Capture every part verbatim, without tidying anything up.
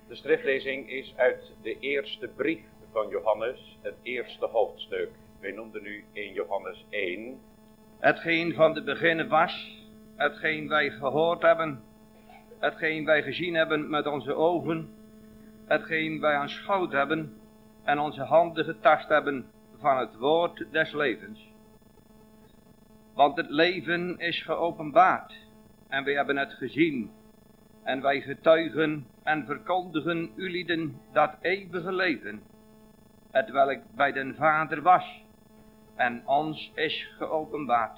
De schriftlezing is uit de eerste brief van Johannes, het eerste hoofdstuk. Wij noemden nu in Johannes één. Hetgeen van de beginnen was, hetgeen wij gehoord hebben, hetgeen wij gezien hebben met onze ogen, hetgeen wij aanschouwd hebben en onze handen getast hebben van het woord des levens. Want het leven is geopenbaard en wij hebben het gezien en wij getuigen en verkondigen ulieden dat eeuwige leven, hetwelk bij den Vader was en ons is geopenbaard.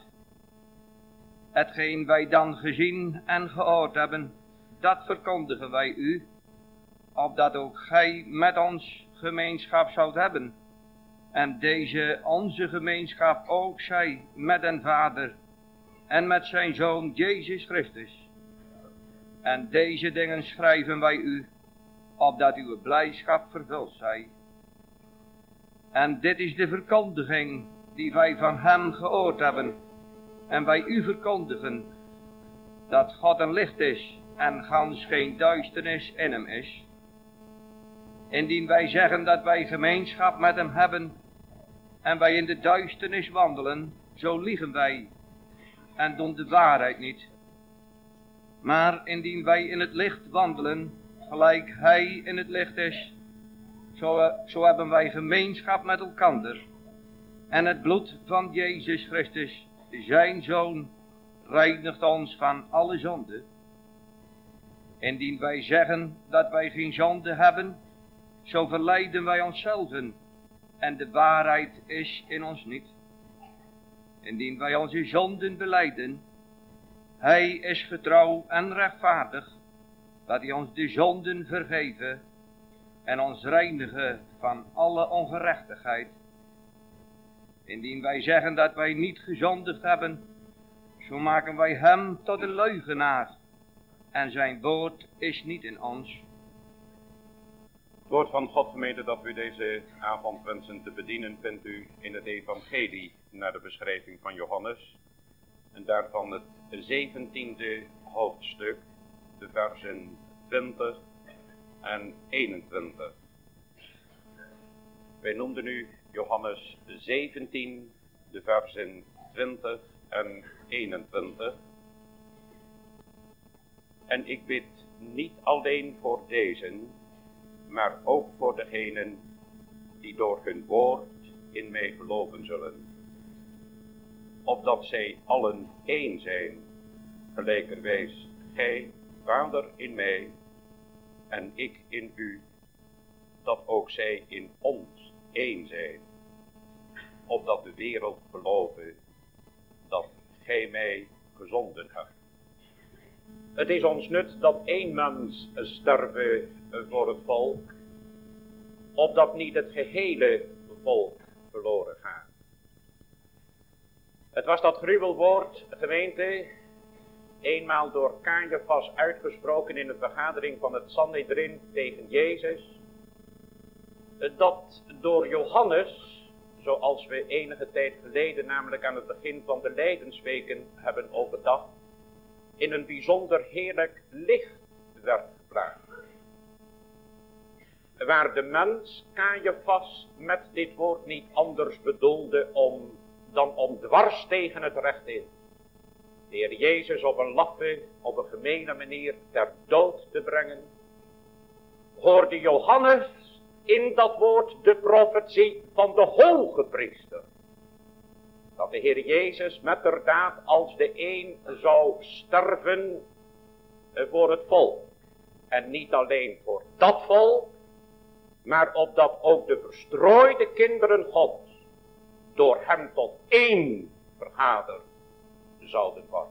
Hetgeen wij dan gezien en gehoord hebben, dat verkondigen wij u, opdat ook gij met ons gemeenschap zoudt hebben. En deze onze gemeenschap ook zij met den Vader en met zijn Zoon Jezus Christus. En deze dingen schrijven wij u, opdat uw blijdschap vervuld zij. En dit is de verkondiging die wij van hem gehoord hebben en wij u verkondigen, dat God een licht is en gans geen duisternis in hem is. Indien wij zeggen dat wij gemeenschap met hem hebben en wij in de duisternis wandelen, zo liegen wij en doen de waarheid niet. Maar indien wij in het licht wandelen, gelijk hij in het licht is, zo, zo hebben wij gemeenschap met elkander. En het bloed van Jezus Christus, zijn Zoon, reinigt ons van alle zonde. Indien wij zeggen dat wij geen zonde hebben, zo verleiden wij onszelven en de waarheid is in ons niet. Indien wij onze zonden belijden, hij is getrouw en rechtvaardig, dat hij ons de zonden vergeven en ons reinigen van alle ongerechtigheid. Indien wij zeggen dat wij niet gezondigd hebben, zo maken wij hem tot een leugenaar en zijn woord is niet in ons. Het woord van God, gemeente, dat u deze avond wensen te bedienen, vindt u in het evangelie naar de beschrijving van Johannes. En daarvan het zeventiende hoofdstuk, de versen twintig en eenentwintig. Wij noemden nu Johannes zeventien, de versen twintig en eenentwintig. En ik bid niet alleen voor deze, maar ook voor degenen die door hun woord in mij geloven zullen. Opdat zij allen één zijn, gelijkerwijs gij, Vader, in mij en ik in u, dat ook zij in ons één zijn, opdat de wereld geloven dat gij mij gezonden hebt. Het is ons nut dat één mens sterven voor het volk, opdat niet het gehele volk verloren gaat. Het was dat gruwelwoord, gemeente, eenmaal door Caiaphas uitgesproken in de vergadering van het Sanhedrin tegen Jezus, dat door Johannes, zoals we enige tijd geleden, namelijk aan het begin van de Lijdensweken hebben overdacht, in een bijzonder heerlijk licht werd gebracht. Waar de mens Caiaphas met dit woord niet anders bedoelde om, dan om dwars tegen het recht in de Heer Jezus op een laffe, op een gemene manier ter dood te brengen, hoorde Johannes in dat woord de profetie van de hoge priester. Dat de Heer Jezus metterdaad als de een zou sterven voor het volk. En niet alleen voor dat volk, maar opdat ook de verstrooide kinderen Gods door hem tot één vergaderd zouden worden.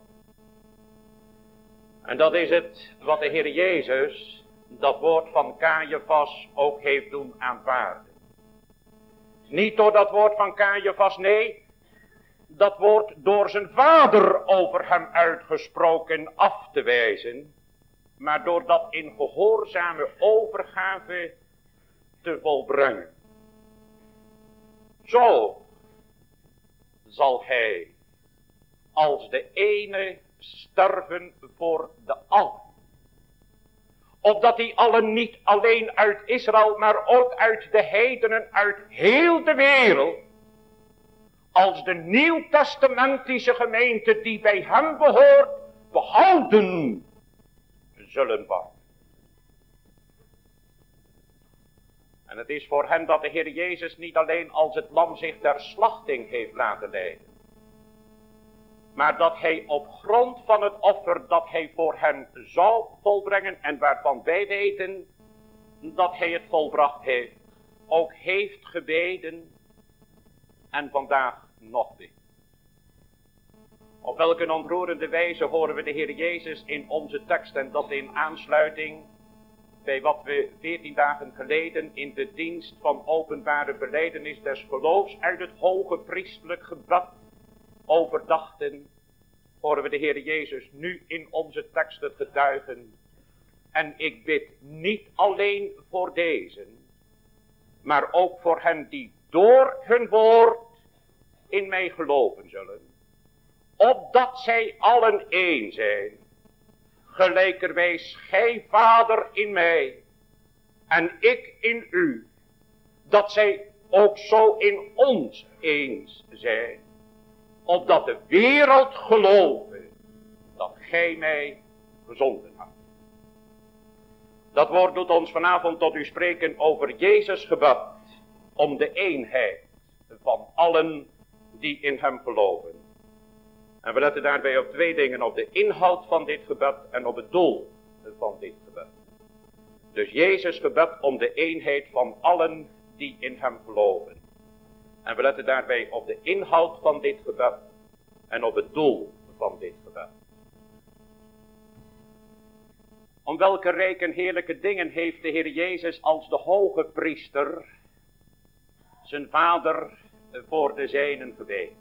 En dat is het wat de Heer Jezus, dat woord van Caiaphas, ook heeft doen aanvaarden. Niet door dat woord van Caiaphas, nee, dat woord door zijn vader over hem uitgesproken af te wijzen, maar door dat in gehoorzame overgave te volbrengen. Zo zal hij als de ene sterven voor de allen, opdat die allen niet alleen uit Israël, maar ook uit de heidenen, uit heel de wereld, als de nieuwtestamentische gemeente die bij hem behoort, behouden zullen worden. En het is voor hen dat de Heer Jezus niet alleen als het lam zich ter slachting heeft laten leiden, maar dat hij op grond van het offer dat hij voor hen zou volbrengen en waarvan wij weten dat hij het volbracht heeft, ook heeft gebeden en vandaag nog bidt. Op welke ontroerende wijze horen we de Heer Jezus in onze tekst, en dat in aansluiting bij wat we veertien dagen geleden in de dienst van openbare belijdenis des geloofs uit het hoge priestelijk gebed overdachten, horen we de Heer Jezus nu in onze tekst het getuigen. En ik bid niet alleen voor deze, maar ook voor hen die door hun woord in mij geloven zullen, opdat zij allen één zijn, gelijkerwijs gij Vader in mij en ik in u, dat zij ook zo in ons eens zijn, opdat de wereld geloven dat gij mij gezonden hebt. Dat woord doet ons vanavond tot u spreken over Jezus gebed om de eenheid van allen die in hem geloven. En we letten daarbij op twee dingen: op de inhoud van dit gebed en op het doel van dit gebed. Dus Jezus gebed om de eenheid van allen die in hem geloven. En we letten daarbij op de inhoud van dit gebed en op het doel van dit gebed. Om welke rijke en heerlijke dingen heeft de Heer Jezus als de hoge priester zijn Vader voor de zijnen gebeden.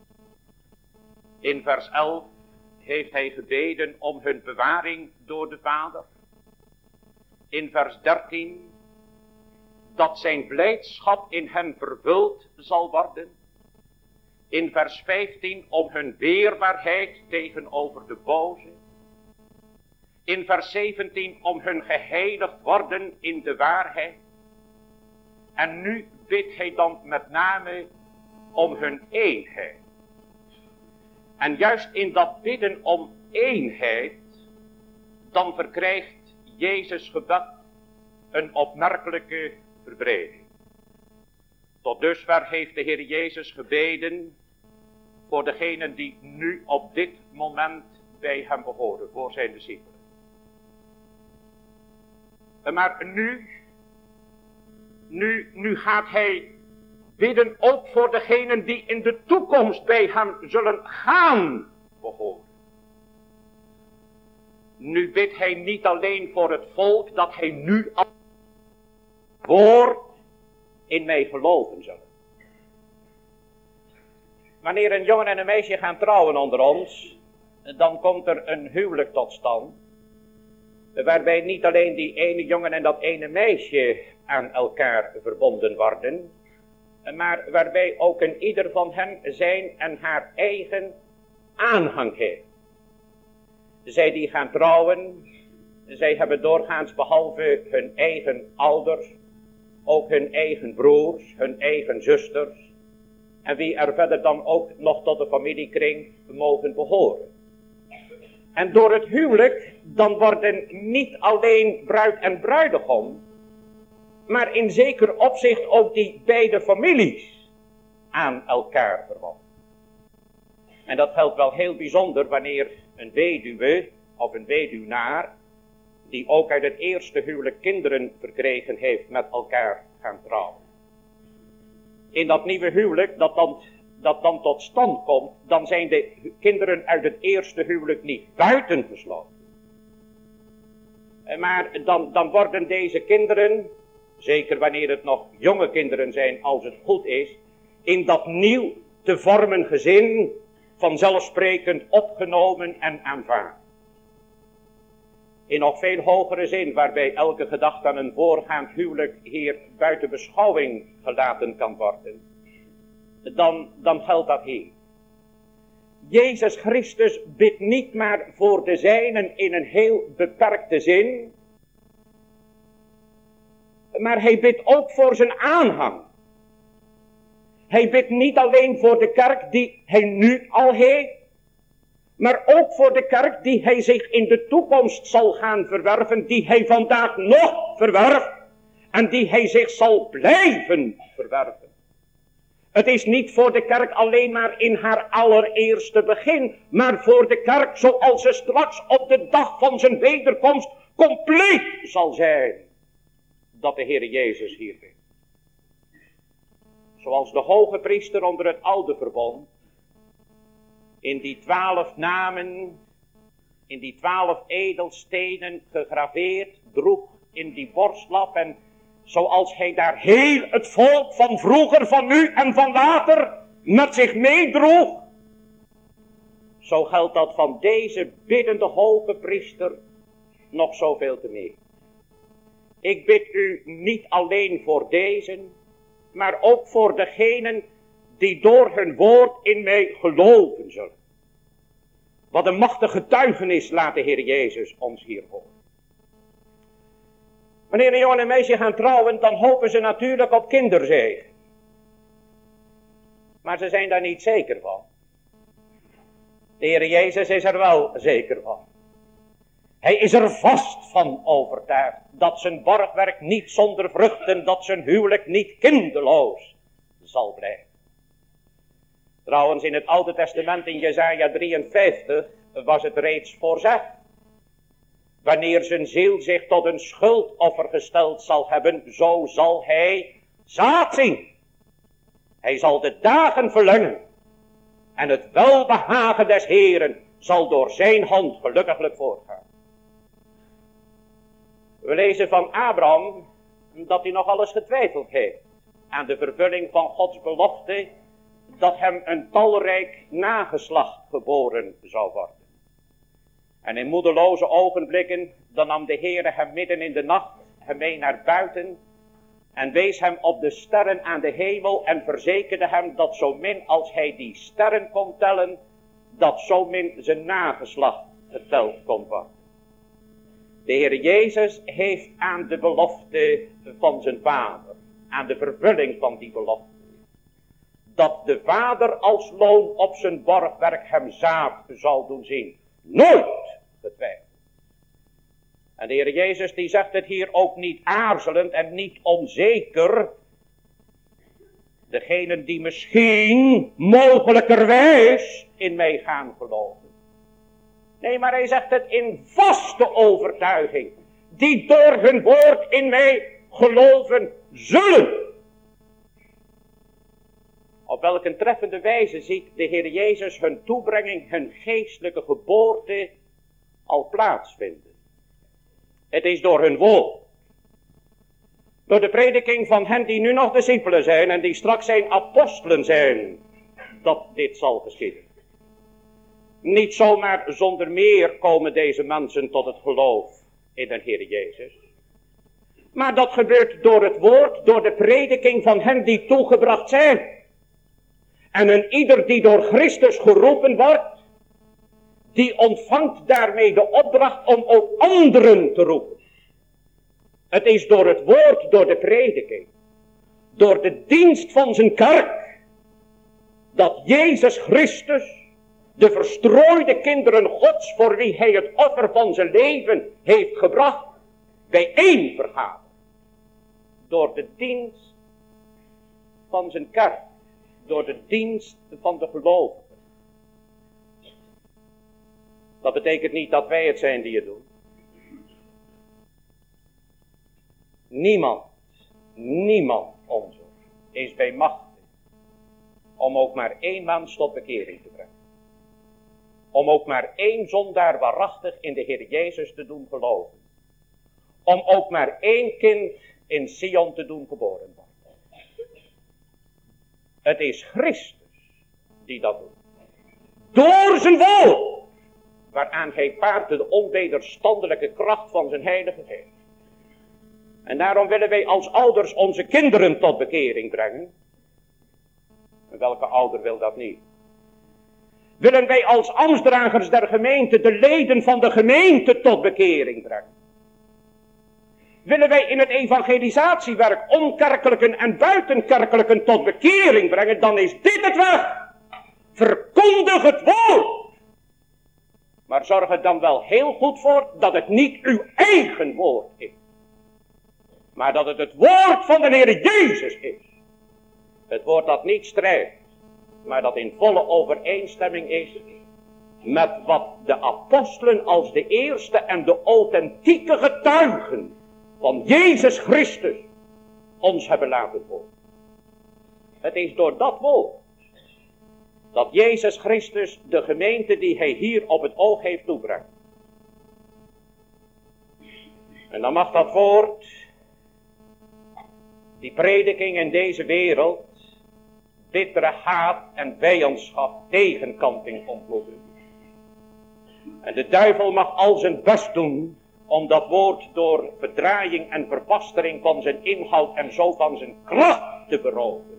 In vers elf heeft hij gebeden om hun bewaring door de Vader. In vers dertien dat zijn blijdschap in hen vervuld zal worden. In vers vijftien om hun weerbaarheid tegenover de boze. In vers zeventien om hun geheiligd worden in de waarheid. En nu bidt hij dan met name om hun eenheid. En juist in dat bidden om eenheid, dan verkrijgt Jezus gebed een opmerkelijke verbreding. Tot dusver heeft de Heer Jezus gebeden voor degenen die nu op dit moment bij hem behoren, voor zijn discipelen. Maar nu, nu, nu gaat hij bidden ook voor degenen die in de toekomst bij hem zullen gaan behoren. Nu bidt hij niet alleen voor het volk dat hij nu al woord in mij geloven zullen. Wanneer een jongen en een meisje gaan trouwen onder ons, dan komt er een huwelijk tot stand, waarbij niet alleen die ene jongen en dat ene meisje aan elkaar verbonden worden, maar waarbij ook een ieder van hen zijn en haar eigen aanhang heeft. Zij die gaan trouwen, zij hebben doorgaans behalve hun eigen ouders, ook hun eigen broers, hun eigen zusters, en wie er verder dan ook nog tot de familiekring mogen behoren. En door het huwelijk, dan worden niet alleen bruid en bruidegom, maar in zeker opzicht ook die beide families aan elkaar verbonden. En dat geldt wel heel bijzonder wanneer een weduwe of een weduwnaar, die ook uit het eerste huwelijk kinderen verkregen heeft, met elkaar gaan trouwen. In dat nieuwe huwelijk dat dan, dat dan tot stand komt, dan zijn de kinderen uit het eerste huwelijk niet buitengesloten. Maar dan, dan worden deze kinderen, zeker wanneer het nog jonge kinderen zijn als het goed is, in dat nieuw te vormen gezin vanzelfsprekend opgenomen en aanvaard. In nog veel hogere zin, waarbij elke gedachte aan een voorgaand huwelijk hier buiten beschouwing gelaten kan worden, dan, dan geldt dat hier. Jezus Christus bidt niet maar voor de zijnen in een heel beperkte zin, maar hij bidt ook voor zijn aanhang. Hij bidt niet alleen voor de kerk die hij nu al heeft, maar ook voor de kerk die hij zich in de toekomst zal gaan verwerven, die hij vandaag nog verwerft en die hij zich zal blijven verwerven. Het is niet voor de kerk alleen maar in haar allereerste begin, maar voor de kerk zoals ze straks op de dag van zijn wederkomst compleet zal zijn, dat de Heer Jezus hier is. Zoals de hoge priester onder het oude verbond in die twaalf namen, in die twaalf edelstenen gegraveerd droeg in die borstlap, en zoals hij daar heel het volk van vroeger, van nu en van later met zich meedroeg, zo geldt dat van deze biddende hoge priester nog zoveel te meer. Ik bid u niet alleen voor deze, maar ook voor degenen die door hun woord in mij geloven zullen. Wat een machtige getuigenis laat de Heer Jezus ons hier horen. Wanneer een jongen en meisje gaan trouwen, dan hopen ze natuurlijk op kinderzegen. Maar ze zijn daar niet zeker van. De Heer Jezus is er wel zeker van. Hij is er vast van overtuigd dat zijn borgwerk niet zonder vruchten, dat zijn huwelijk niet kinderloos zal blijven. Trouwens, in het Oude Testament in Jesaja drieënvijftig was het reeds voorzegd. Wanneer zijn ziel zich tot een schuldoffer gesteld zal hebben, zo zal hij zaad zien. Hij zal de dagen verlengen. En het welbehagen des Heeren zal door zijn hand gelukkiglijk voortgaan. We lezen van Abraham dat hij nog alles getwijfeld heeft aan de vervulling van Gods belofte dat hem een talrijk nageslacht geboren zou worden. En in moedeloze ogenblikken, dan nam de Heere hem midden in de nacht hem mee naar buiten en wees hem op de sterren aan de hemel en verzekerde hem dat zo min als hij die sterren kon tellen, dat zo min zijn nageslacht geteld kon worden. De Heer Jezus heeft aan de belofte van zijn vader, aan de vervulling van die belofte, dat de vader als loon op zijn borgwerk hem zaad zal doen zien, nooit getwijfeld. En de Heer Jezus die zegt het hier ook niet aarzelend en niet onzeker. Degenen die misschien mogelijkerwijs in mij gaan geloven. Nee, maar hij zegt het in vaste overtuiging. Die door hun woord in mij geloven zullen. Op welke treffende wijze ziet de Heer Jezus hun toebrenging, hun geestelijke geboorte al plaatsvinden. Het is door hun woord. Door de prediking van hen die nu nog discipelen zijn en die straks zijn apostelen zijn, dat dit zal geschieden. Niet zomaar zonder meer komen deze mensen tot het geloof in de Heer Jezus. Maar dat gebeurt door het woord, door de prediking van hen die toegebracht zijn. En een ieder die door Christus geroepen wordt, die ontvangt daarmee de opdracht om ook anderen te roepen. Het is door het woord, door de prediking, door de dienst van zijn kerk, dat Jezus Christus de verstrooide kinderen Gods, voor wie hij het offer van zijn leven heeft gebracht, bijeen vergadert. Door de dienst van zijn kerk, door de dienst van de gelovigen. Dat betekent niet dat wij het zijn die het doen. Niemand, niemand onze is bij macht om ook maar één mens tot bekering te brengen. Om ook maar één zondaar waarachtig in de Heer Jezus te doen geloven. Om ook maar één kind in Sion te doen geboren worden. Het is Christus die dat doet. Door zijn woord. Waaraan hij paart de onwederstandelijke kracht van zijn heilige geest. En daarom willen wij als ouders onze kinderen tot bekering brengen. En welke ouder wil dat niet? Willen wij als ambtsdragers der gemeente de leden van de gemeente tot bekering brengen. willen wij in het evangelisatiewerk onkerkelijken en buitenkerkelijken tot bekering brengen, dan is dit het weg. Verkondig het woord. Maar zorg er dan wel heel goed voor dat het niet uw eigen woord is. Maar dat het het woord van de Heer Jezus is. Het woord dat niet strijdt, maar dat in volle overeenstemming is met wat de apostelen als de eerste en de authentieke getuigen van Jezus Christus ons hebben laten horen. Het is door dat woord dat Jezus Christus de gemeente die hij hier op het oog heeft toebrengt. En dan mag dat woord, die prediking in deze wereld, bittere haat en vijandschap, tegenkanting ontmoeten. En de duivel mag al zijn best doen om dat woord door verdraaiing en verbastering van zijn inhoud en zo van zijn kracht te beroven.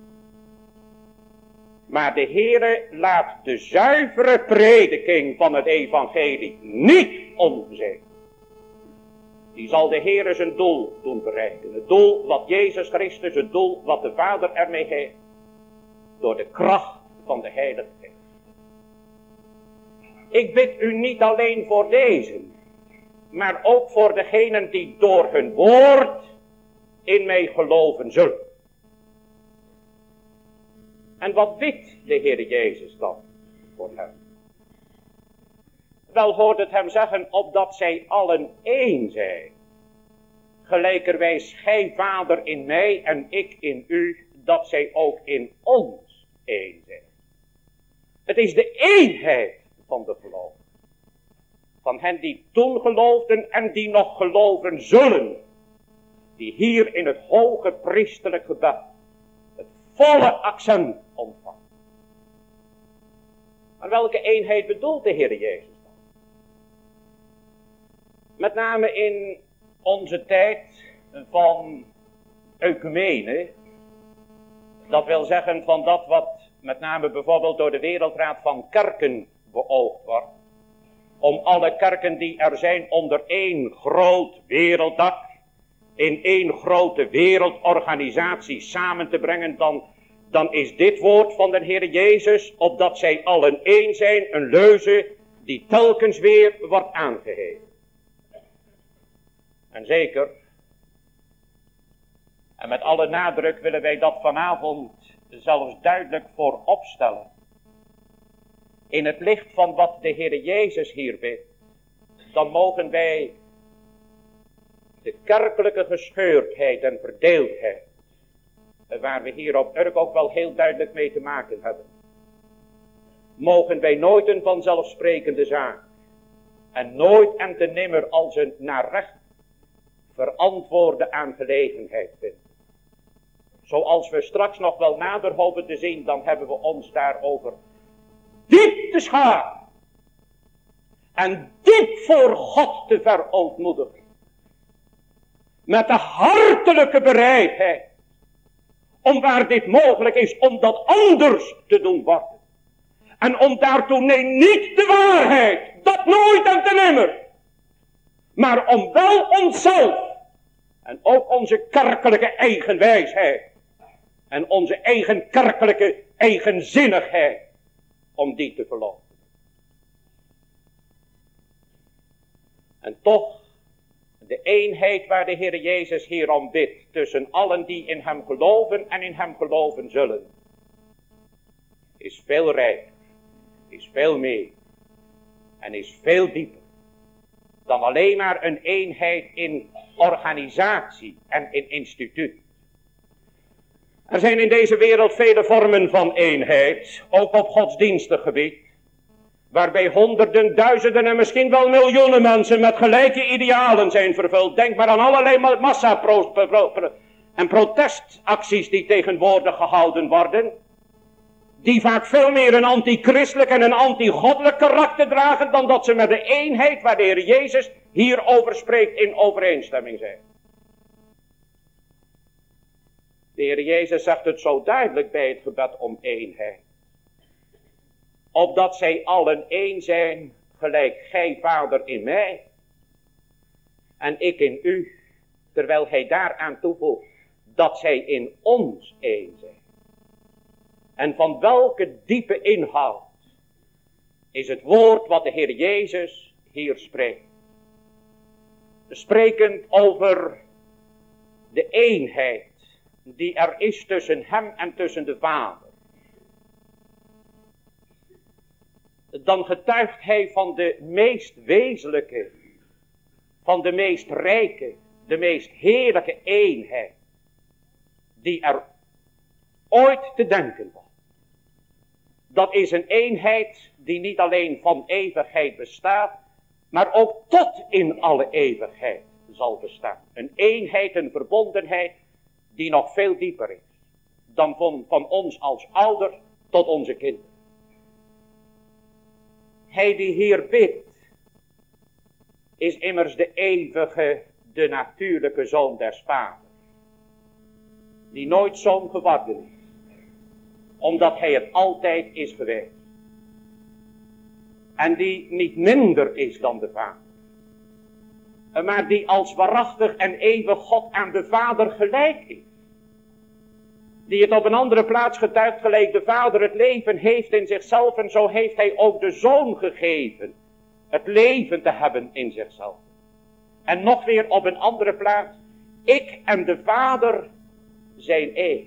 Maar de Heere laat de zuivere prediking van het evangelie niet ongezegend. Die zal de Heere zijn doel doen bereiken. Het doel wat Jezus Christus, het doel wat de Vader ermee heeft. Door de kracht van de Heilige Geest. Ik bid u niet alleen voor deze, maar ook voor degenen die door hun woord in mij geloven zullen. En wat bidt de Heer Jezus dan voor hem? Wel hoort het hem zeggen, opdat zij allen één zijn. Gelijkerwijs gij Vader in mij en ik in u, dat zij ook in ons één zijn. Het is de eenheid van de geloof. Van hen die toen geloofden en die nog geloven zullen. Die hier in het hoge priesterlijk gebed het volle accent ontvangen. Maar welke eenheid bedoelt de Heer Jezus dan? Met name in onze tijd van ecumene. Dat wil zeggen van dat wat met name bijvoorbeeld door de Wereldraad van Kerken beoogd wordt. Om alle kerken die er zijn onder één groot werelddak, in één grote wereldorganisatie samen te brengen, dan, dan is dit woord van de Heer Jezus, opdat zij allen één zijn, een leuze die telkens weer wordt aangeheven. En zeker, en met alle nadruk willen wij dat vanavond zelfs duidelijk voorop stellen. In het licht van wat de Heer Jezus hier bidt, dan mogen wij de kerkelijke gescheurdheid en verdeeldheid, waar we hier op Urk ook wel heel duidelijk mee te maken hebben, mogen wij nooit een vanzelfsprekende zaak en nooit en te nimmer als een naar recht verantwoorde aangelegenheid vinden. Zoals we straks nog wel nader hopen te zien, dan hebben we ons daarover diep te schamen en diep voor God te verootmoedigen. Met de hartelijke bereidheid om waar dit mogelijk is, om dat anders te doen worden. En om daartoe, nee, niet de waarheid, dat nooit en te nimmer, maar om wel onszelf en ook onze kerkelijke eigenwijsheid en onze eigen kerkelijke eigenzinnigheid, om die te verlopen. En toch, de eenheid waar de Heer Jezus hier om bidt, tussen allen die in hem geloven en in hem geloven zullen, is veel rijker, is veel meer en is veel dieper dan alleen maar een eenheid in organisatie en in instituut. Er zijn in deze wereld vele vormen van eenheid, ook op godsdienstig gebied, waarbij honderden, duizenden en misschien wel miljoenen mensen met gelijke idealen zijn vervuld. Denk maar aan allerlei massa pro, pro, pro, en protestacties die tegenwoordig gehouden worden, die vaak veel meer een antichristelijk en een antigoddelijk karakter dragen, dan dat ze met de eenheid waar de Heer Jezus hierover spreekt in overeenstemming zijn. De Heer Jezus zegt het zo duidelijk bij het gebed om eenheid. Opdat zij allen één zijn, gelijk gij Vader in mij en ik in u, terwijl hij daaraan toevoegt dat zij in ons één zijn. En van welke diepe inhoud is het woord wat de Heer Jezus hier spreekt. Sprekend over de eenheid die er is tussen hem en tussen de Vader. Dan getuigt hij van de meest wezenlijke, van de meest rijke, de meest heerlijke eenheid die er ooit te denken was. Dat is een eenheid die niet alleen van eeuwigheid bestaat, maar ook tot in alle eeuwigheid zal bestaan. Een eenheid, een verbondenheid die nog veel dieper is dan van, van ons als ouders tot onze kinderen. Hij die hier bidt, is immers de eeuwige, de natuurlijke zoon des Vaders. Die nooit zoon geworden is, omdat hij het altijd is geweest. En die niet minder is dan de Vader. Maar die als waarachtig en eeuwig God aan de Vader gelijk is. Die het op een andere plaats getuigt, gelijk de Vader het leven heeft in zichzelf, en zo heeft hij ook de Zoon gegeven het leven te hebben in zichzelf. En nog weer op een andere plaats, ik en de Vader zijn één.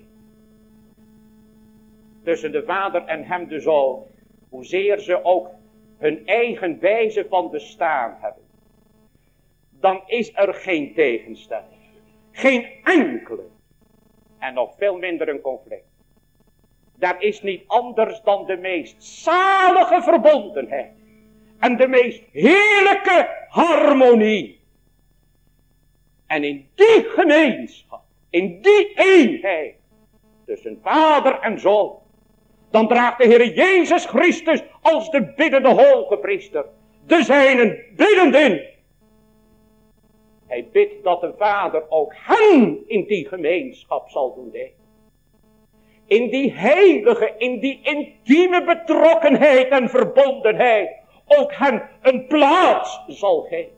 Tussen de Vader en hem de Zoon, hoezeer ze ook hun eigen wijze van bestaan hebben, dan is er geen tegenstelling. Geen enkele. En nog veel minder een conflict. Daar is niet anders dan de meest zalige verbondenheid. En de meest heerlijke harmonie. En in die gemeenschap, in die eenheid, tussen Vader en Zoon, dan draagt de Heer Jezus Christus als de biddende hoge priester de zijnen biddend in. Hij bidt dat de Vader ook hen in die gemeenschap zal doen delen. In die heilige, in die intieme betrokkenheid en verbondenheid ook hen een plaats zal geven.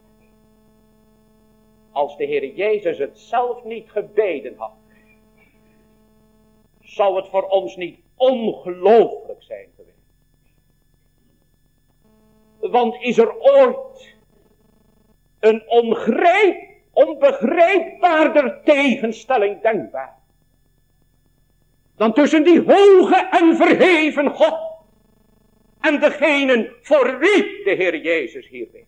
Als de Heer Jezus het zelf niet gebeden had, zou het voor ons niet ongelooflijk zijn geweest. Want is er ooit een ongrijp, onbegrijpbaarder tegenstelling denkbaar dan tussen die hoge en verheven God en degenen voor wie de Heer Jezus hier bidt.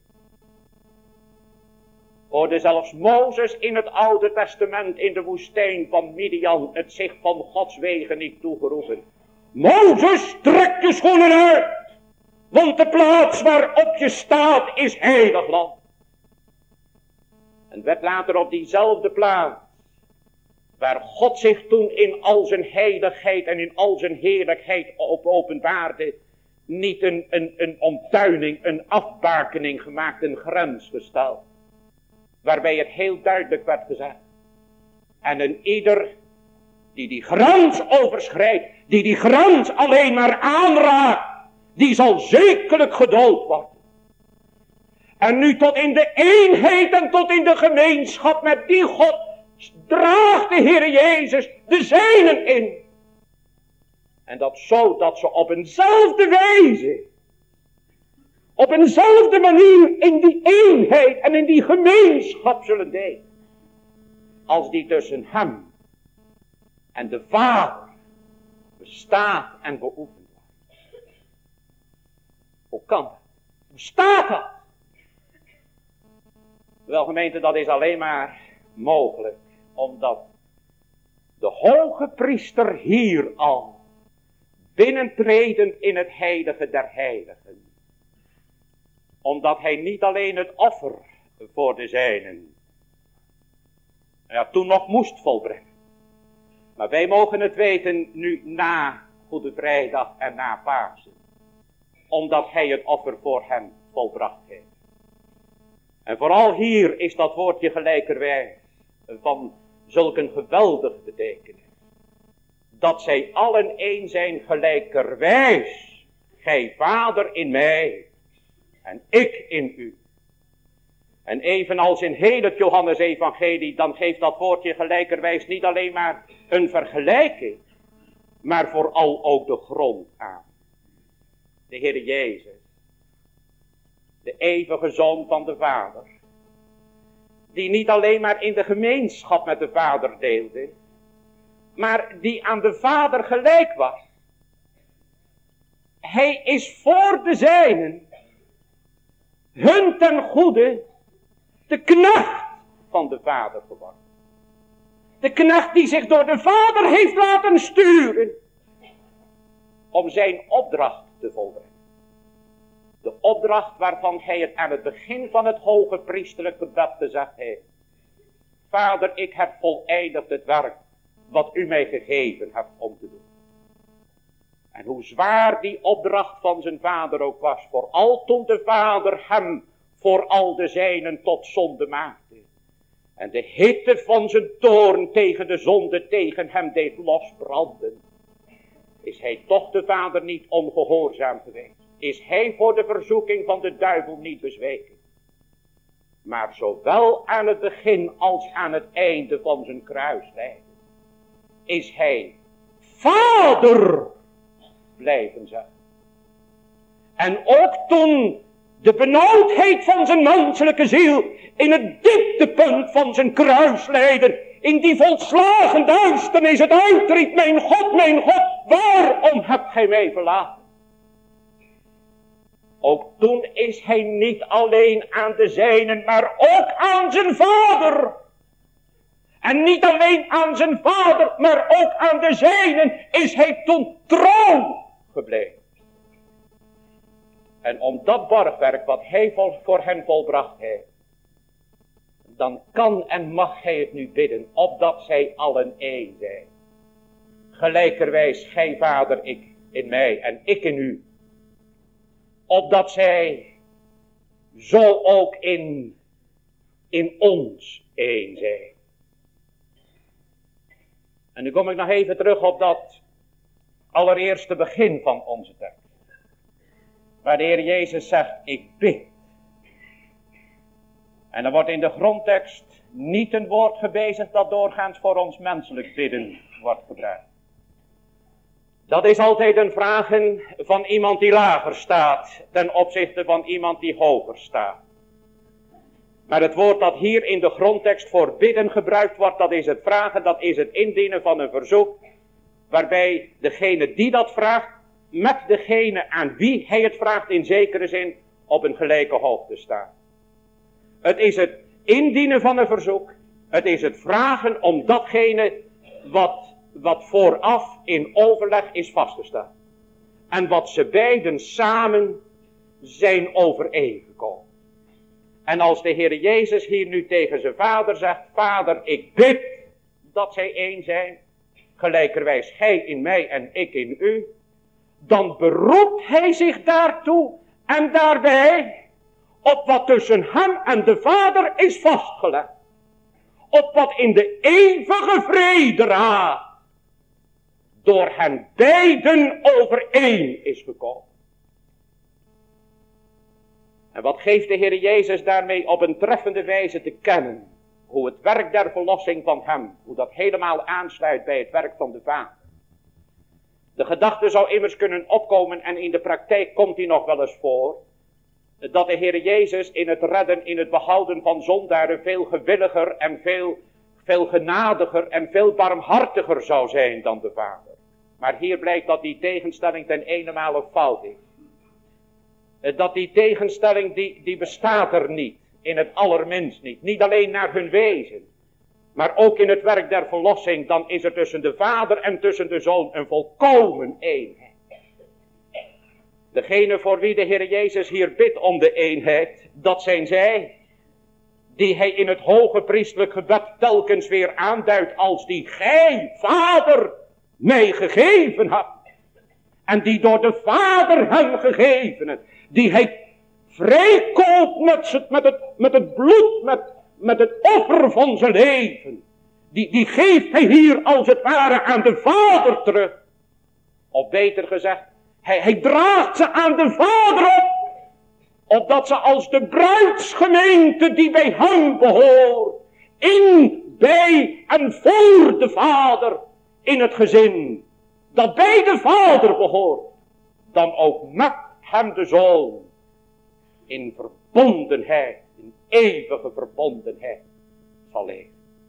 Hoorde zelfs Mozes in het Oude Testament in de woestijn van Midian het zich van Gods wegen niet toegeroepen. Mozes, trek je schoenen uit, want de plaats waarop je staat is heilig land. En werd later op diezelfde plaats, waar God zich toen in al zijn heiligheid en in al zijn heerlijkheid op openbaarde, niet een, een, een omtuining, een afbakening gemaakt, een grens gesteld. Waarbij het heel duidelijk werd gezegd. En een ieder die die grens overschrijdt, die die grens alleen maar aanraakt, die zal zekerlijk gedood worden. En nu tot in de eenheid en tot in de gemeenschap met die God draagt de Heer Jezus de zijnen in. En dat zo dat ze op eenzelfde wijze, op eenzelfde manier in die eenheid en in die gemeenschap zullen delen. Als die tussen hem en de Vader bestaat en beoefend wordt. Hoe kan dat? Hoe staat dat? Wel gemeente, dat is alleen maar mogelijk omdat de hoge priester hier al binnentredend in het heilige der heiligen, omdat hij niet alleen het offer voor de zijnen ja, toen nog moest volbrengen, maar wij mogen het weten nu na Goede Vrijdag en na Pasen, omdat hij het offer voor hen volbracht heeft. En vooral hier is dat woordje gelijkerwijs van zulk een geweldige betekenis. Dat zij allen één zijn gelijkerwijs, gij Vader in mij en ik in u. En evenals in heel het Johannes-evangelie, dan geeft dat woordje gelijkerwijs niet alleen maar een vergelijking, maar vooral ook de grond aan. De Heer Jezus, de eeuwige Zoon van de Vader, die niet alleen maar in de gemeenschap met de Vader deelde, maar die aan de Vader gelijk was. Hij is voor de zijnen, hun ten goede, de knecht van de Vader geworden. De knecht die zich door de Vader heeft laten sturen om zijn opdracht te volbrengen. De opdracht waarvan hij het aan het begin van het hoge priesterlijk gebed gezegd heeft. Vader, ik heb voleindigd het werk wat u mij gegeven hebt om te doen. En hoe zwaar die opdracht van zijn vader ook was, vooral toen de Vader hem voor al de zijnen tot zonde maakte. En de hitte van zijn toorn tegen de zonde tegen hem deed losbranden. Is hij toch de Vader niet ongehoorzaam geweest? Is hij voor de verzoeking van de duivel niet bezweken? Maar zowel aan het begin als aan het einde van zijn kruislijden is hij Vader blijven zeggen. En ook toen de benauwdheid van zijn menselijke ziel in het dieptepunt van zijn kruislijden, in die volslagen duisternis het uitriep, mijn God, mijn God, waarom hebt gij mij verlaten? Ook toen is hij niet alleen aan de zijnen, maar ook aan zijn Vader. En niet alleen aan zijn Vader, maar ook aan de zijnen is hij toen trouw gebleven. En om dat borgwerk wat hij voor hen volbracht heeft, dan kan en mag hij het nu bidden, opdat zij allen één zijn. Gelijkerwijs gij Vader, ik in mij en ik in u. Opdat zij zo ook in, in ons één zijn. En nu kom ik nog even terug op dat allereerste begin van onze tekst. Waar de Heer Jezus zegt, ik bid. En er wordt in de grondtekst niet een woord gebezigd dat doorgaans voor ons menselijk bidden wordt gebruikt. Dat is altijd een vragen van iemand die lager staat ten opzichte van iemand die hoger staat. Maar het woord dat hier in de grondtekst voor bidden gebruikt wordt, dat is het vragen, dat is het indienen van een verzoek. Waarbij degene die dat vraagt, met degene aan wie hij het vraagt in zekere zin op een gelijke hoogte staat. Het is het indienen van een verzoek. Het is het vragen om datgene wat, wat vooraf in overleg is vastgesteld. En wat ze beiden samen zijn overeengekomen. En als de Heer Jezus hier nu tegen zijn Vader zegt, Vader, ik bid dat zij één zijn, gelijkerwijs gij in mij en ik in u, dan beroept hij zich daartoe en daarbij op wat tussen hem en de Vader is vastgelegd. Op wat in de eeuwige vrederaad door hen beiden overeen is gekomen. En wat geeft de Heer Jezus daarmee op een treffende wijze te kennen? Hoe het werk der verlossing van hem, hoe dat helemaal aansluit bij het werk van de Vader. De gedachte zou immers kunnen opkomen en in de praktijk komt die nog wel eens voor. Dat de Heer Jezus in het redden, in het behouden van zondaren veel gewilliger en veel, veel genadiger en veel barmhartiger zou zijn dan de Vader. Maar hier blijkt dat die tegenstelling ten eenenmale fout is. Dat die tegenstelling die, die bestaat er niet, in het allerminst niet. Niet alleen naar hun wezen, maar ook in het werk der verlossing. Dan is er tussen de Vader en tussen de Zoon een volkomen eenheid. Degene voor wie de Heer Jezus hier bidt om de eenheid, dat zijn zij die hij in het hoge priestelijk gebed telkens weer aanduidt als die gij, Vader, mij gegeven hebt. En die door de Vader hem gegeven hebt. Die hij vrijkoopt met het, met het, met het bloed, met, met het offer van zijn leven. Die, die geeft hij hier als het ware aan de Vader terug. Of beter gezegd, hij, hij draagt ze aan de Vader op. opdat ze als de bruidsgemeente die bij hem behoort, in, bij en voor de Vader in het gezin, dat bij de Vader behoort, dan ook met hem de Zoon, in verbondenheid, in eeuwige verbondenheid zal leven.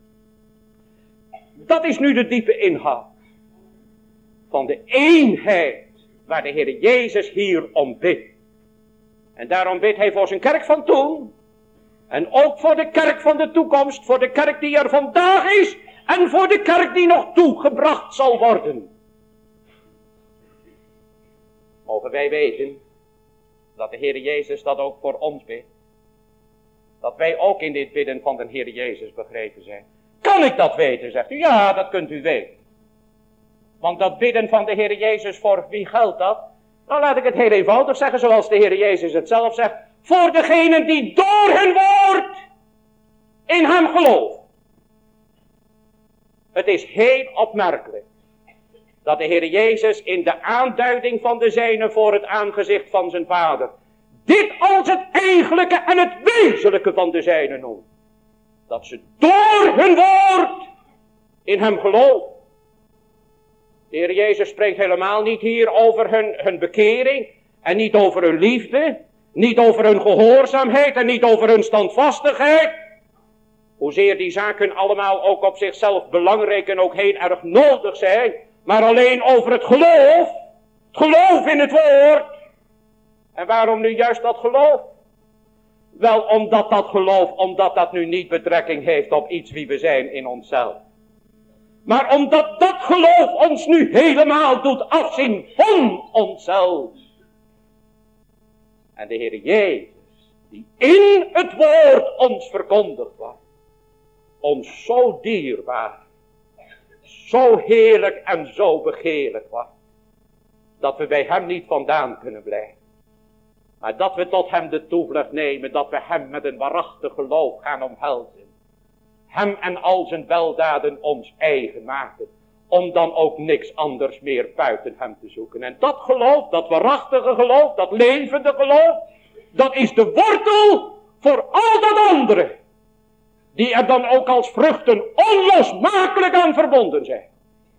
Dat is nu de diepe inhoud van de eenheid waar de Heer Jezus hier om bidt. En daarom bidt hij voor zijn kerk van toen. En ook voor de kerk van de toekomst. Voor de kerk die er vandaag is. En voor de kerk die nog toegebracht zal worden. Mogen wij weten dat de Heer Jezus dat ook voor ons bidt. Dat wij ook in dit bidden van de Heer Jezus begrepen zijn. Kan ik dat weten, zegt u? Ja, dat kunt u weten. Want dat bidden van de Heer Jezus, voor wie geldt dat? Nou, laat ik het heel eenvoudig zeggen, zoals de Heer Jezus het zelf zegt. Voor degenen die door hun woord in hem geloven. Het is heel opmerkelijk dat de Heer Jezus in de aanduiding van de zijne voor het aangezicht van zijn Vader dit als het eigenlijke en het wezenlijke van de zijne noemt. Dat ze door hun woord in hem geloven. De Heer Jezus spreekt helemaal niet hier over hun, hun bekering. En niet over hun liefde. Niet over hun gehoorzaamheid. En niet over hun standvastigheid. Hoezeer die zaken allemaal ook op zichzelf belangrijk en ook heel erg nodig zijn. Maar alleen over het geloof. Het geloof in het woord. En waarom nu juist dat geloof? Wel omdat dat geloof, omdat dat nu niet betrekking heeft op iets wie we zijn in onszelf. Maar omdat dat geloof ons nu helemaal doet afzien van onszelf. En de Heer Jezus, die in het woord ons verkondigd wordt, ons zo dierbaar, zo heerlijk en zo begeerlijk wordt, dat we bij hem niet vandaan kunnen blijven. Maar dat we tot hem de toevlucht nemen, dat we hem met een waarachtig geloof gaan omhelzen. Hem en al zijn weldaden ons eigen maken. Om dan ook niks anders meer buiten hem te zoeken. En dat geloof, dat waarachtige geloof, dat levende geloof, dat is de wortel voor al dat andere. Die er dan ook als vruchten onlosmakelijk aan verbonden zijn.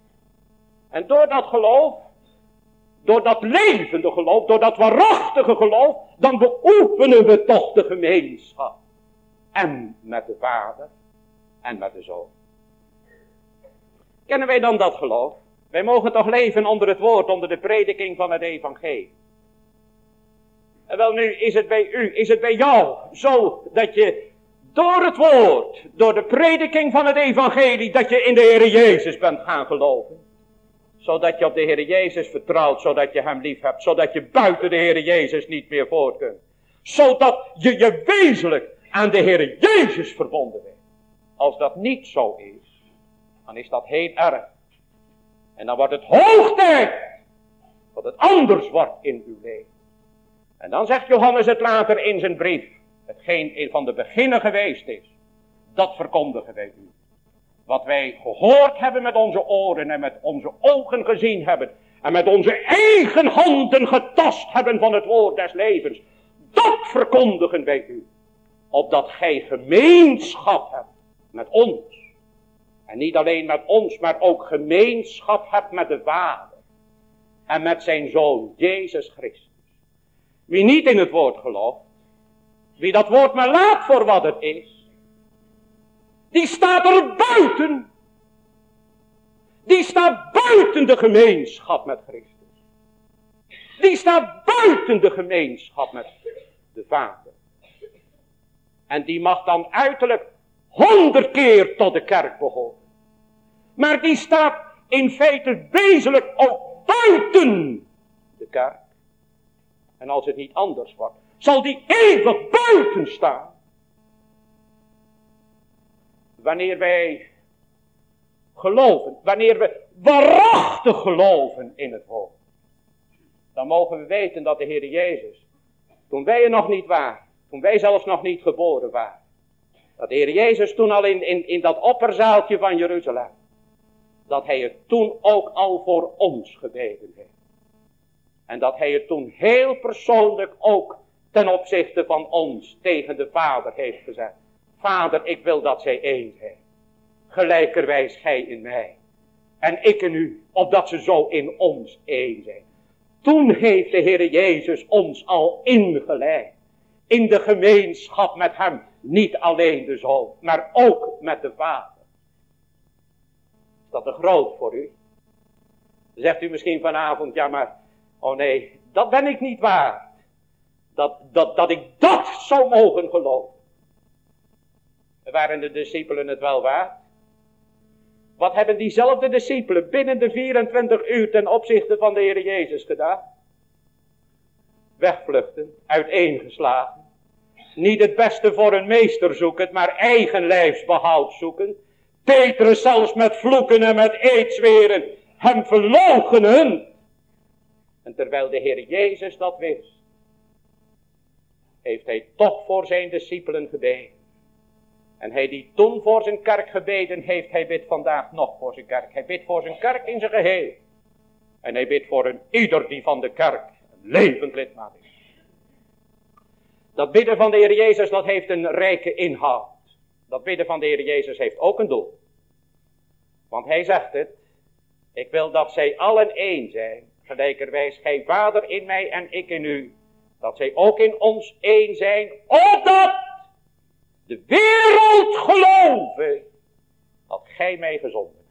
En door dat geloof, door dat levende geloof, door dat waarachtige geloof, dan beoefenen we toch de gemeenschap. En met de Vader en met de Zoon. Kennen wij dan dat geloof? Wij mogen toch leven onder het woord, onder de prediking van het evangelie. En wel nu is het bij u, is het bij jou zo dat je door het woord, door de prediking van het evangelie, dat je in de Heer Jezus bent gaan geloven. Zodat je op de Heer Jezus vertrouwt, zodat je hem lief hebt, zodat je buiten de Heer Jezus niet meer voort kunt. Zodat je je wezenlijk aan de Heer Jezus verbonden bent. Als dat niet zo is, dan is dat heel erg. En dan wordt het hoog tijd dat het anders wordt in uw leven. En dan zegt Johannes het later in zijn brief, hetgeen van de beginnen geweest is, dat verkondigen wij u. Wat wij gehoord hebben met onze oren en met onze ogen gezien hebben. En met onze eigen handen getast hebben van het woord des levens. Dat verkondigen wij u. Opdat gij gemeenschap hebt met ons. En niet alleen met ons, maar ook gemeenschap hebt met de Vader. En met zijn Zoon, Jezus Christus. Wie niet in het woord gelooft. Wie dat woord maar laat voor wat het is. Die staat er buiten. Die staat buiten de gemeenschap met Christus. Die staat buiten de gemeenschap met de Vader. En die mag dan uiterlijk honderd keer tot de kerk behoren. Maar die staat in feite wezenlijk ook buiten de kerk. En als het niet anders wordt, zal die eeuwig buiten staan. Wanneer wij geloven, wanneer we waarachtig geloven in het woord, dan mogen we weten dat de Heer Jezus, toen wij er nog niet waren, toen wij zelfs nog niet geboren waren, dat de Heer Jezus toen al in, in, in dat opperzaaltje van Jeruzalem, dat hij het toen ook al voor ons gebeden heeft. En dat hij het toen heel persoonlijk ook ten opzichte van ons tegen de Vader heeft gezegd. Vader, ik wil dat zij één zijn. Gelijkerwijs gij in mij. En ik in u, opdat ze zo in ons één zijn. Toen heeft de Heer Jezus ons al ingeleid. In de gemeenschap met hem. Niet alleen de Zoon, maar ook met de Vader. Is dat te groot voor u? Dan zegt u misschien vanavond, ja maar, oh nee, dat ben ik niet waard. Dat, dat, dat ik dat zou mogen geloven. Waren de discipelen het wel waard? Wat hebben diezelfde discipelen binnen de vierentwintig uur ten opzichte van de Heer Jezus gedaan? Wegvluchten, uiteengeslagen. Niet het beste voor een meester zoekend, maar eigen lijfsbehoud zoekend. Petrus zelfs met vloeken en met eetzweren hem verloochenen. En terwijl de Heer Jezus dat wist, heeft hij toch voor zijn discipelen gebeden. En hij die toen voor zijn kerk gebeden heeft, hij bidt vandaag nog voor zijn kerk. Hij bidt voor zijn kerk in zijn geheel. En hij bidt voor een ieder die van de kerk een levend lidmaat is. Dat bidden van de Heer Jezus, dat heeft een rijke inhoud. Dat bidden van de Heer Jezus heeft ook een doel. Want hij zegt het, ik wil dat zij allen één zijn, gelijkerwijs gij Vader in mij en ik in u. Dat zij ook in ons één zijn, opdat de wereld geloven dat gij mij gezonden hebt.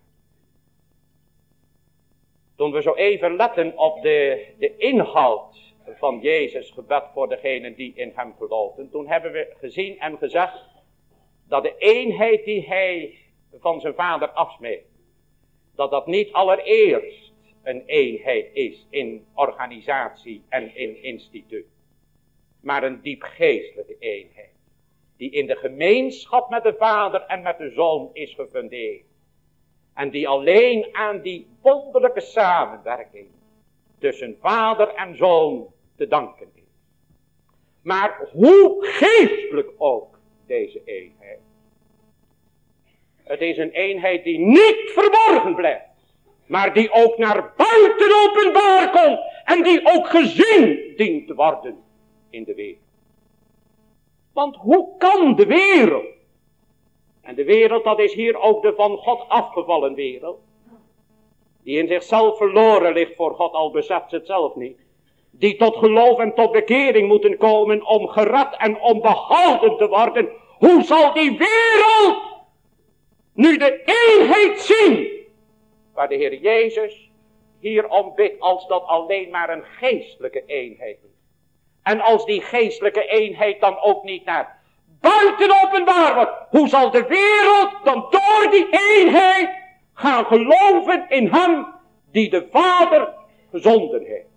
Toen we zo even letten op de, de inhoud van Jezus gebed voor degenen die in hem geloofden. Toen hebben we gezien en gezegd dat de eenheid die hij van zijn Vader afsmeet, dat dat niet allereerst een eenheid is in organisatie en in instituut, maar een diepgeestelijke eenheid, die in de gemeenschap met de Vader en met de Zoon is gefundeerd. En die alleen aan die wonderlijke samenwerking tussen Vader en Zoon te danken is. Maar hoe geestelijk ook deze eenheid. Het is een eenheid die niet verborgen blijft, maar die ook naar buiten openbaar komt en die ook gezien dient te worden in de wereld. Want hoe kan de wereld, en de wereld dat is hier ook de van God afgevallen wereld, die in zichzelf verloren ligt voor God, al beseft ze het zelf niet, die tot geloof en tot bekering moeten komen om gered en om behouden te worden, hoe zal die wereld nu de eenheid zien, waar de Heer Jezus hier om bidt, als dat alleen maar een geestelijke eenheid is. En als die geestelijke eenheid dan ook niet naar buiten openbaar wordt, hoe zal de wereld dan door die eenheid gaan geloven in hem die de Vader gezonden heeft?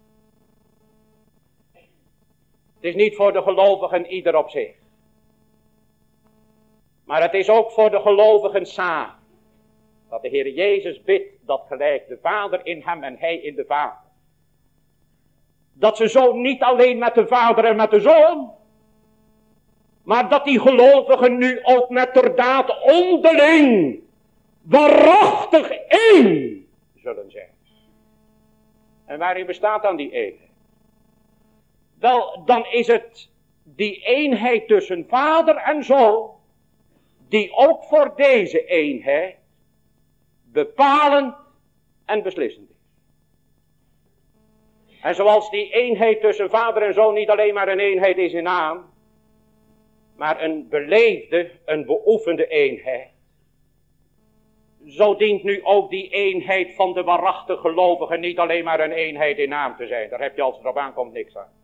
Het is niet voor de gelovigen ieder op zich, maar het is ook voor de gelovigen samen, dat de Heer Jezus bidt dat gelijk de Vader in hem en hij in de Vader, dat ze zo niet alleen met de Vader en met de Zoon, maar dat die gelovigen nu ook met der daad onderling waarachtig één zullen zijn. En waarin bestaat dan die eenheid? Wel, dan is het die eenheid tussen Vader en Zoon, die ook voor deze eenheid bepalend en beslissend is. En zoals die eenheid tussen Vader en Zoon niet alleen maar een eenheid is in naam, maar een beleefde, een beoefende eenheid, zo dient nu ook die eenheid van de waarachtige gelovigen niet alleen maar een eenheid in naam te zijn. Daar heb je als het erop aankomt niks aan.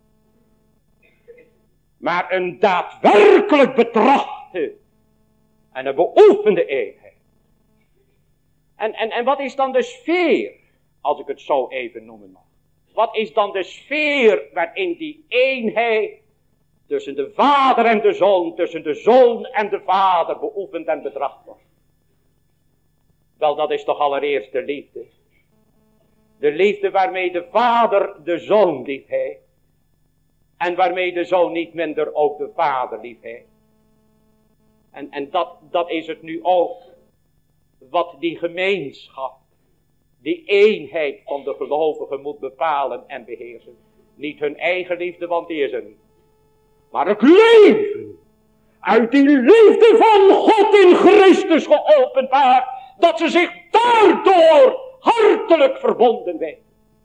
Maar een daadwerkelijk betrachte en een beoefende eenheid. En, en, en wat is dan de sfeer, als ik het zo even noemen mag? Wat is dan de sfeer waarin die eenheid tussen de Vader en de Zoon, tussen de Zoon en de Vader beoefend en betracht wordt? Wel, dat is toch allereerst de liefde. De liefde waarmee de Vader de Zoon lief heeft. En waarmee de Zoon niet minder ook de Vader lief heeft. En, en dat, dat is het nu ook wat die gemeenschap, die eenheid van de gelovigen moet bepalen en beheersen. Niet hun eigen liefde, want die is er niet. Maar het leven uit die liefde van God in Christus geopenbaard, dat ze zich daardoor hartelijk verbonden weten.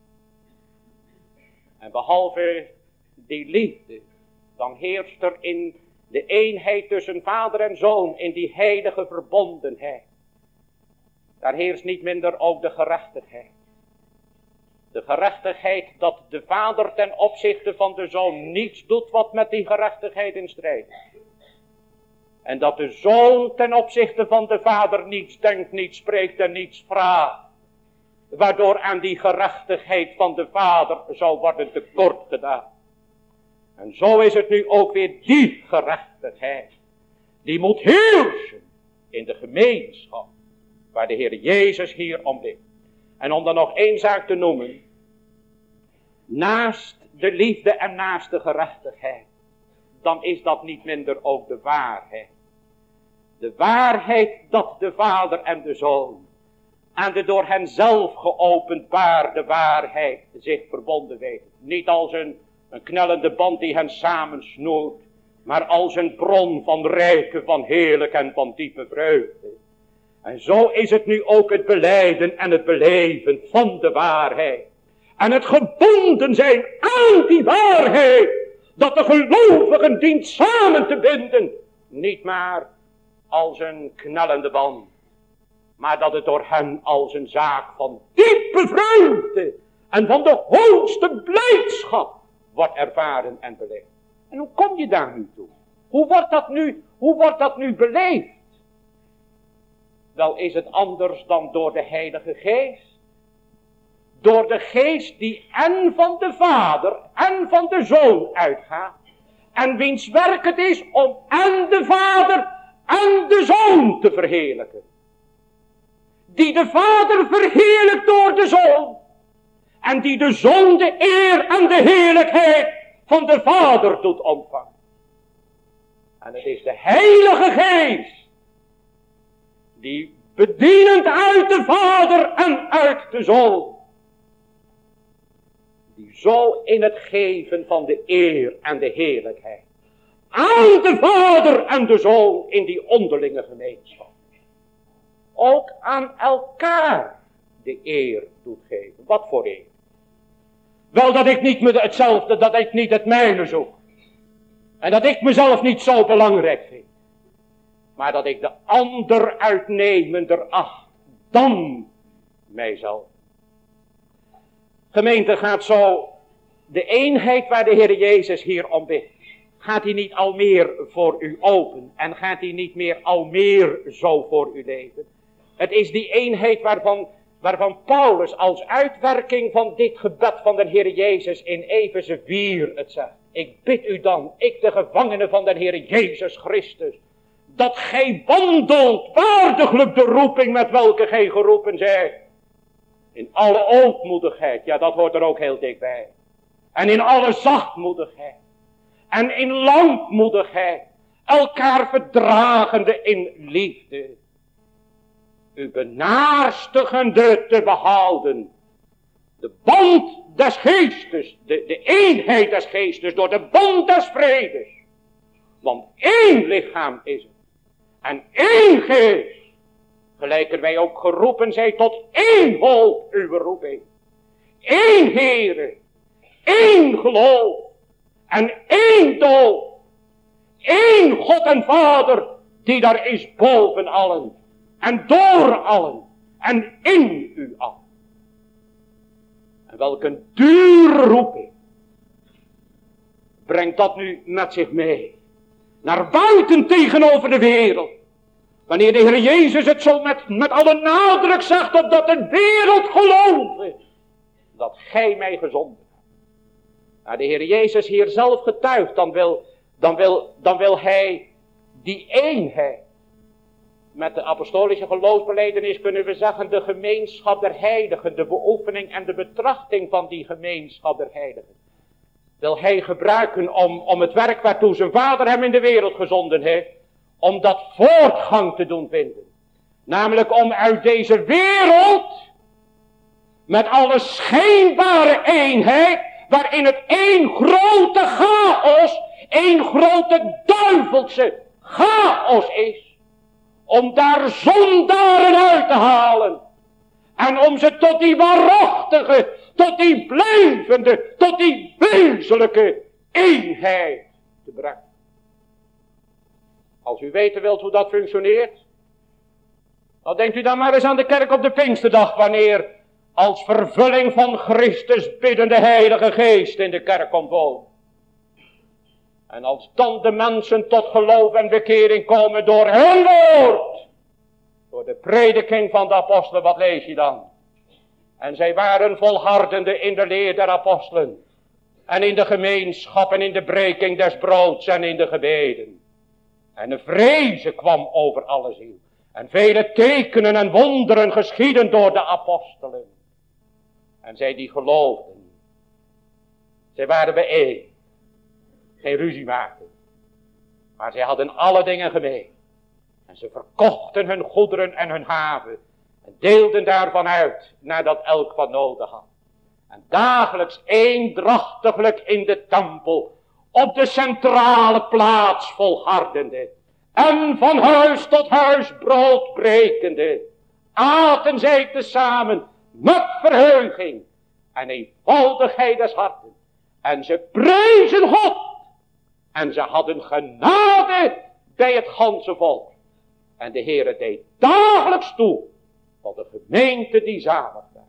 En behalve die liefde, dan heerst er in de eenheid tussen vader en zoon, in die heilige verbondenheid. Daar heerst niet minder ook de gerechtigheid. De gerechtigheid dat de vader ten opzichte van de zoon niets doet wat met die gerechtigheid in strijd is. En dat de zoon ten opzichte van de vader niets denkt, niets spreekt en niets vraagt. Waardoor aan die gerechtigheid van de vader zou worden tekort gedaan. En zo is het nu ook weer die gerechtigheid. Die moet heersen in de gemeenschap. Waar de Heer Jezus hier om bidt. En om dan nog één zaak te noemen. Naast de liefde en naast de gerechtigheid. Dan is dat niet minder ook de waarheid. De waarheid dat de vader en de zoon aan de door hen zelf geopenbaarde waarheid zich verbonden weten. Niet als een, een knellende band die hen samensnoert, maar als een bron van rijke, van heerlijk en van diepe vreugde. En zo is het nu ook het belijden en het beleven van de waarheid. En het gebonden zijn aan die waarheid, dat de gelovigen dient samen te binden. Niet maar als een knellende band, maar dat het door hen als een zaak van diepe vreugde en van de hoogste blijdschap wordt ervaren en beleefd. En hoe kom je daar nu toe? Hoe wordt dat nu, hoe wordt dat nu beleefd? Wel is het anders dan door de Heilige Geest. Door de Geest die en van de Vader en van de Zoon uitgaat. En wiens werk het is om en de Vader en de Zoon te verheerlijken. Die de Vader verheerlijkt door de Zoon. En die de Zoon de eer en de heerlijkheid van de Vader doet ontvangen. En het is de Heilige Geest die bedienend uit de Vader en uit de Zoon. Die zo in het geven van de eer en de heerlijkheid. Aan de Vader en de Zoon in die onderlinge gemeenschap. Ook aan elkaar de eer doet geven. Wat voor eer? Wel dat ik niet met hetzelfde, dat ik niet het mijne zoek. En dat ik mezelf niet zo belangrijk vind. Maar dat ik de ander uitnemender acht dan mijzelf. Gemeente, gaat zo de eenheid waar de Heer Jezus hier om bidt. Gaat hij niet al meer voor u open. En gaat hij niet meer al meer zo voor u leven. Het is die eenheid waarvan, waarvan Paulus als uitwerking van dit gebed van de Heer Jezus in Efeze vier het zegt. Ik bid u dan, ik de gevangene van de Heer Jezus Christus. Dat gij wandelt waardiglijk de roeping met welke gij geroepen zijt. In alle ootmoedigheid, ja dat hoort er ook heel dichtbij. En in alle zachtmoedigheid. En in langmoedigheid. Elkaar verdragende in liefde. U benaarstigende te behouden. De band des geestes, de, de eenheid des geestes door de band des vredes. Want één lichaam is het. En één geest. Gelijk wij ook geroepen zijn tot één hoop uw roeping. Eén Heere. Één geloof. En één dood. Eén God en Vader die daar is boven allen. En door allen. En in u allen. En welk een dure roeping. Brengt dat nu met zich mee. Naar buiten tegenover de wereld. Wanneer de Heer Jezus het zo met, met alle nadruk zegt, opdat de wereld geloven, dat gij mij gezonden hebt. Nou, de Heer Jezus hier zelf getuigt, dan wil, dan wil, dan wil hij die eenheid. Met de apostolische geloofsbelijdenis kunnen we zeggen, de gemeenschap der heiligen, de beoefening en de betrachting van die gemeenschap der heiligen. Wil hij gebruiken om, om het werk waartoe zijn vader hem in de wereld gezonden heeft, om dat voortgang te doen vinden. Namelijk om uit deze wereld, met alle schijnbare eenheid, waarin het één grote chaos een grote duivelse chaos is. Om daar zondaren uit te halen. En om ze tot die waarachtige, tot die blijvende, tot die wezenlijke eenheid te brengen. Als u weten wilt hoe dat functioneert, dan denkt u dan maar eens aan de kerk op de Pinksterdag, wanneer als vervulling van Christus biddende Heilige Geest in de kerk komt wonen. En als dan de mensen tot geloof en bekering komen door hun woord, door de prediking van de apostelen, wat lees je dan? En zij waren volhardende in de leer der apostelen, en in de gemeenschap en in de breking des broods en in de gebeden. En de vrezen kwam over alle ziel. En vele tekenen en wonderen geschieden door de apostelen. En zij die geloofden, zij waren bijeen. Geen ruzie maakten. Maar zij hadden alle dingen gemeen. En ze verkochten hun goederen en hun haven. En deelden daarvan uit, nadat elk wat nodig had. En dagelijks eendrachtiglijk in de tempel, op de centrale plaats volhardende. En van huis tot huis brood brekende. Aten zij tezamen met verheuging en eenvoudigheid des harten. En ze prezen God. En ze hadden genade bij het ganse volk. En de Heere deed dagelijks toe tot de gemeente die zalig werd.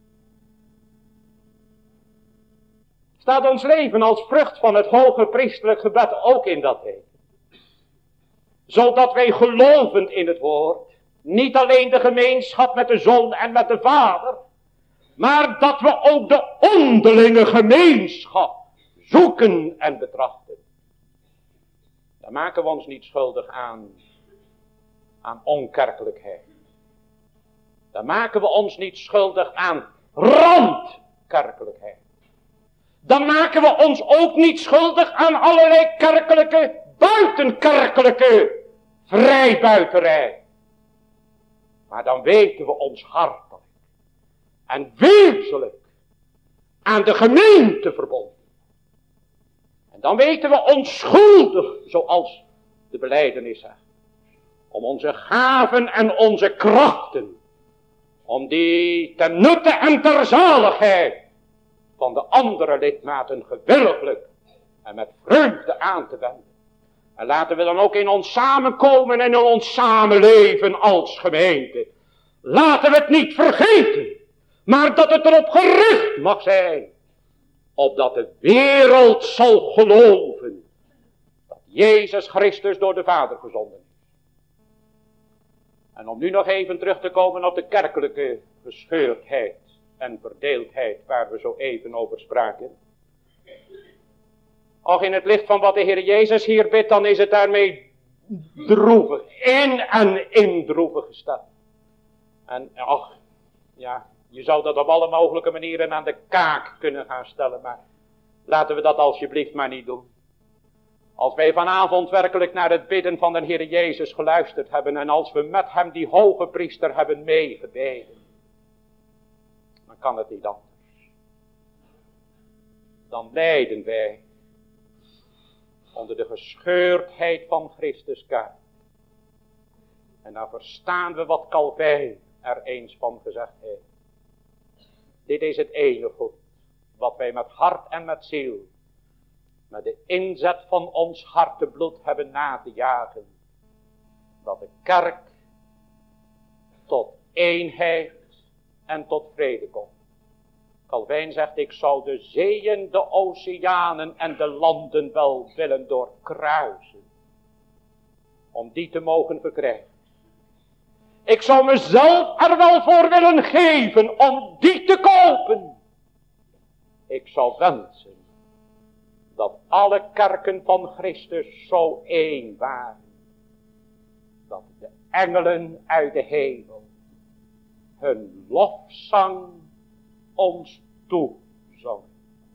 Staat ons leven als vrucht van het hoge priesterlijk gebed ook in dat teken. Zodat wij gelovend in het woord, niet alleen de gemeenschap met de Zoon en met de Vader, maar dat we ook de onderlinge gemeenschap zoeken en betrachten. Daar maken we ons niet schuldig aan, aan onkerkelijkheid. Daar maken we ons niet schuldig aan randkerkelijkheid. Dan maken we ons ook niet schuldig aan allerlei kerkelijke, buitenkerkelijke vrijbuiterij. Maar dan weten we ons hartelijk en wezenlijk aan de gemeente verbonden. En dan weten we onschuldig, zoals de belijdenis zegt, om onze gaven en onze krachten, om die ten nutte en ter zaligheid van de andere lidmaten gewilliglijk en met vreugde aan te wenden. En laten we dan ook in ons samenkomen en in ons samenleven als gemeente. Laten we het niet vergeten, maar dat het erop gericht mag zijn, opdat de wereld zal geloven dat Jezus Christus door de Vader gezonden is. En om nu nog even terug te komen op de kerkelijke gescheurdheid en verdeeldheid waar we zo even over spraken. Och, in het licht van wat de Heer Jezus hier bidt, dan is het daarmee droevig, in en in droevig gesteld. En ach, ja, je zou dat op alle mogelijke manieren aan de kaak kunnen gaan stellen, maar laten we dat alsjeblieft maar niet doen. Als wij vanavond werkelijk naar het bidden van de Heer Jezus geluisterd hebben en als we met hem die hoge priester hebben meegebeden, dan kan het niet anders. Dan lijden wij onder de gescheurdheid van Christus kerk. En dan verstaan we wat Calvijn er eens van gezegd heeft. Dit is het enige goed wat wij met hart en met ziel, met de inzet van ons hartebloed hebben na te jagen. Dat de kerk tot eenheid en tot vrede komt. Calvijn zegt, ik zou de zeeën, de oceanen en de landen wel willen doorkruisen. Om die te mogen verkrijgen. Ik zou mezelf er wel voor willen geven om die te kopen. Ik zou wensen dat alle kerken van Christus zo één waren. Dat de engelen uit de hemel hun lofzang ons toezongen.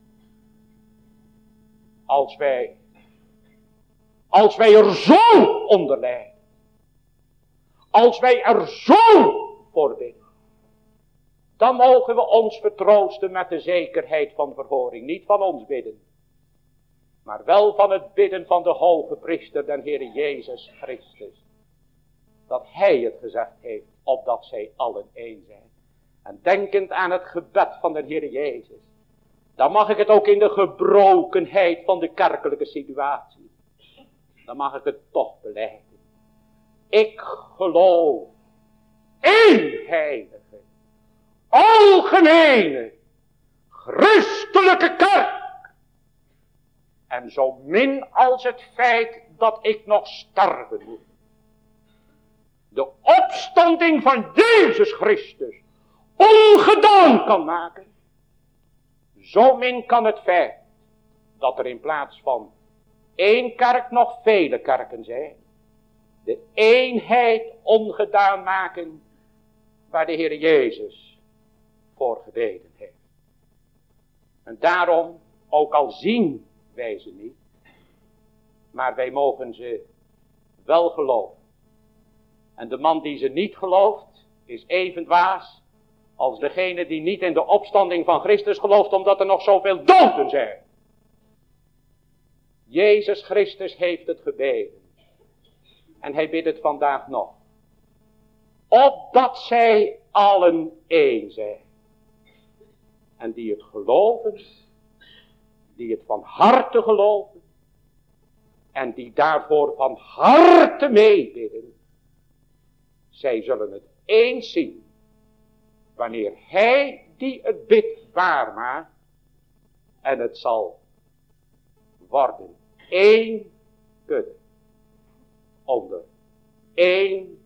Als wij, als wij er zo onder lijden. Als wij er zo voor bidden. Dan mogen we ons vertroosten met de zekerheid van verhoring. Niet van ons bidden. maar wel van het bidden van de hoge priester, den Heere Jezus Christus. Dat hij het gezegd heeft, opdat zij allen één zijn. En denkend aan het gebed van de Heere Jezus, dan mag ik het ook in de gebrokenheid van de kerkelijke situatie, dan mag ik het toch belijden. Ik geloof één heilige, algemene, christelijke kerk. En zo min als het feit dat ik nog sterven moet. De opstanding van Jezus Christus ongedaan kan maken. Zo min kan het feit dat er in plaats van één kerk nog vele kerken zijn. De eenheid ongedaan maken waar de Heer Jezus voor gebeden heeft. En daarom, ook al zien wij ze niet, maar wij mogen ze wel geloven. En de man die ze niet gelooft, is even dwaas als degene die niet in de opstanding van Christus gelooft, omdat er nog zoveel doden zijn. Jezus Christus heeft het gebeden. En hij bidt het vandaag nog. Opdat zij allen één zijn. En die het geloven, die het van harte geloven, en die daarvoor van harte meebidden, zij zullen het eens zien, wanneer hij die het bidt waarmaakt, en het zal worden één kudde, onder één